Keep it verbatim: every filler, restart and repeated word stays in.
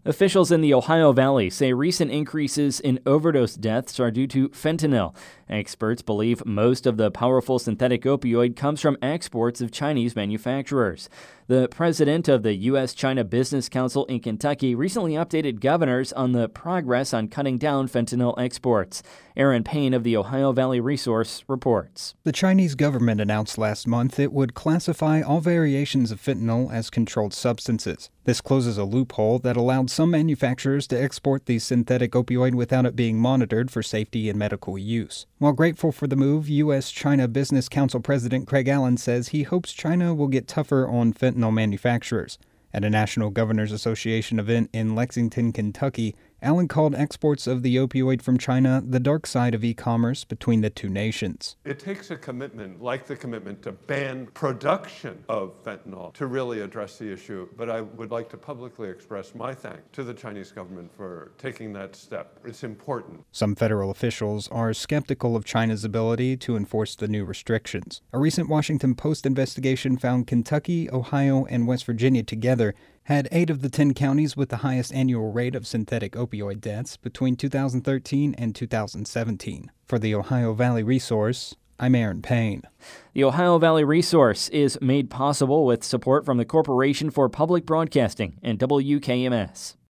Officials in the Ohio Valley say recent increases in overdose deaths are due to fentanyl. Experts believe most of the powerful synthetic opioid comes from exports of Chinese manufacturers. The president of the U S China Business Council in Kentucky recently updated governors on the progress on cutting down fentanyl exports. Aaron Payne of the Ohio Valley Resource reports. The Chinese government announced last month it would classify all variations of fentanyl as controlled substances. This closes a loophole that allowed some manufacturers to export the synthetic opioid without it being monitored for safety and medical use. While grateful for the move, U S China Business Council President Craig Allen says he hopes China will get tougher on fentanyl manufacturers. At a National Governors Association event in Lexington, Kentucky, Allen called exports of the opioid from China the dark side of e-commerce between the two nations. It takes a commitment, like the commitment to ban production of fentanyl, to really address the issue. But I would like to publicly express my thanks to the Chinese government for taking that step. It's important. Some federal officials are skeptical of China's ability to enforce the new restrictions. A recent Washington Post investigation found Kentucky, Ohio, and West Virginia together had eight of the ten counties with the highest annual rate of synthetic opioid deaths between two thousand thirteen and two thousand seventeen. For the Ohio Valley Resource, I'm Aaron Payne. The Ohio Valley Resource is made possible with support from the Corporation for Public Broadcasting and W K M S.